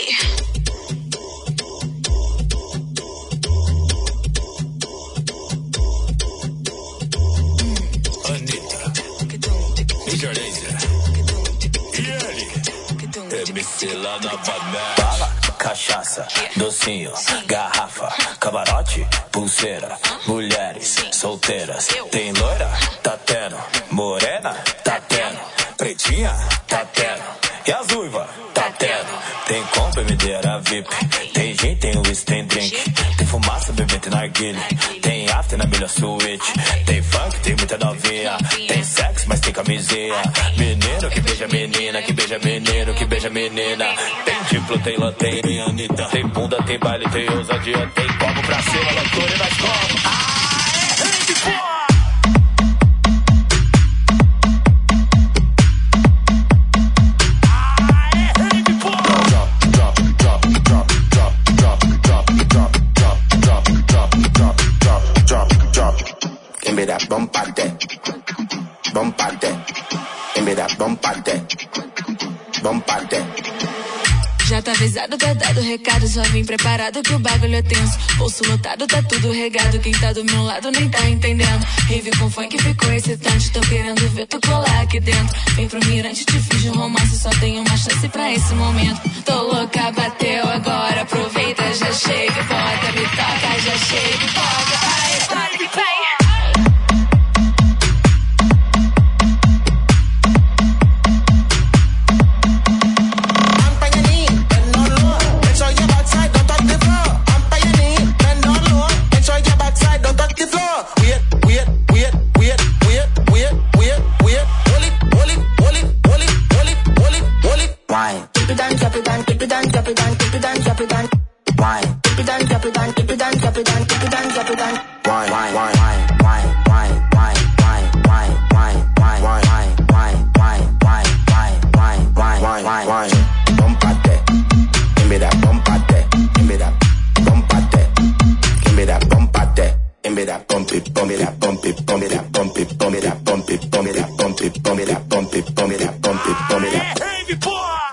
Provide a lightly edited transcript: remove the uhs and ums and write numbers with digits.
Lá na bala, cachaça, docinho, garrafa, camarote, pulseira, mulheres solteiras. Tem loira? Tá tendo. Morena? Tá tendo. Pretinha? Tá tendo. E as uivas? Tá tendo. Tem compra, bebedeira VIP. Tem gin, tem whisky, tem drink. Tem fumaça, bebê, tem narguilha. Tem after na melhor suíte. Tem funk, tem muita novinha. Tem sexo, mas tem camisinha. Menino que beija menina, que beija menino, que beija menina. Tem diplo, tem lanterna, tem Anitta. Tem bunda, tem baile, tem ousadia. Tem copo pra cima, loucura e nós como. Rede, porra! Give me that bump out there, bump out there. Give me that bump out there, bump out there. Já tá avisado, tá dado o recado, só vim preparado que o bagulho é tenso. Bolso lotado, tá tudo regado, quem tá do meu lado nem tá entendendo. Rave com funk ficou excitante, tô querendo ver tu colar aqui dentro. Vem pro mirante, te fiz um romance, só tenho uma chance pra esse momento. Tô louca, bateu agora, aproveita, já chega e bota, me toca, já chega e bota. Ai, vai, vai. Rave, porra!